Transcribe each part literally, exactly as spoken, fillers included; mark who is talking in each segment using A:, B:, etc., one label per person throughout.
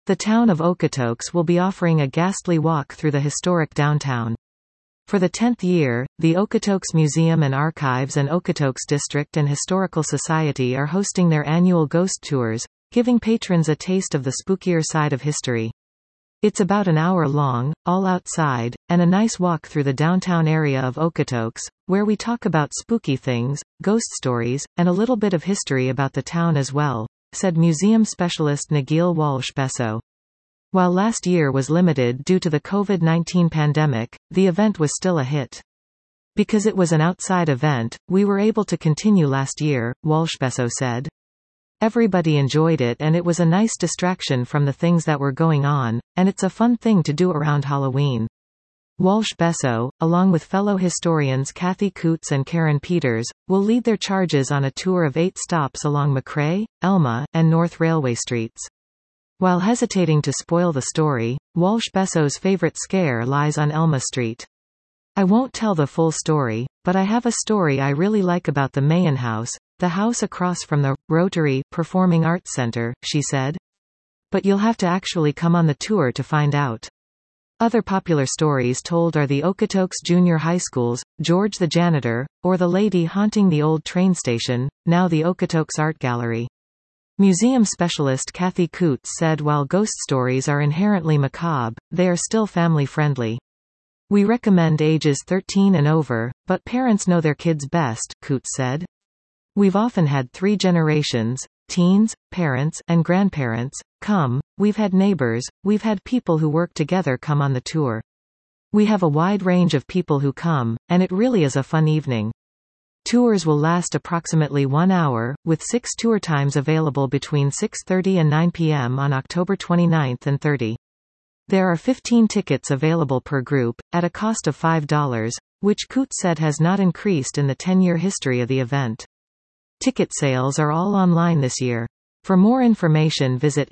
A: The town of Okotoks will be offering a ghastly walk through the historic downtown. For the tenth year, the Okotoks Museum and Archives and Okotoks District and Historical Society are hosting their annual ghost tours, giving patrons a taste of the spookier side of history. It's about an hour long, all outside, and a nice walk through the downtown area of Okotoks, where we talk about spooky things, ghost stories, and a little bit of history about the town as well, said museum specialist Nagil Walsh-Besso. While last year was limited due to the COVID nineteen pandemic, the event was still a hit. Because it was an outside event, we were able to continue last year, Walsh-Besso said. Everybody enjoyed it and it was a nice distraction from the things that were going on, and it's a fun thing to do around Halloween. Walsh-Besso, along with fellow historians Kathy Coots and Karen Peters, will lead their charges on a tour of eight stops along McRae, Elma, and North Railway Streets. While hesitating to spoil the story, Walsh-Besso's favorite scare lies on Elma Street. I won't tell the full story, but I have a story I really like about the Mahan House, the house across from the Rotary Performing Arts Center, she said. But you'll have to actually come on the tour to find out. Other popular stories told are the Okotoks Junior High School's George the Janitor, or the lady haunting the old train station, now the Okotoks Art Gallery. Museum specialist Kathy Coots said while ghost stories are inherently macabre, they are still family-friendly. We recommend ages thirteen and over, but parents know their kids best, Coots said. We've often had three generations, teens, parents, and grandparents, come, we've had neighbors, we've had people who work together come on the tour. We have a wide range of people who come, and it really is a fun evening. Tours will last approximately one hour, with six tour times available between six thirty and nine p m on October twenty-ninth and thirtieth. There are fifteen tickets available per group, at a cost of five dollars, which Coots said has not increased in the ten-year history of the event. Ticket sales are all online this year. For more information visit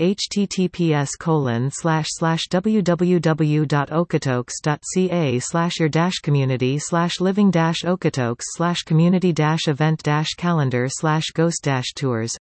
A: https colon slash slash www.okotoks.ca slash your dash community slash living dash okotoks slash community dash event dash calendar slash ghost dash tours.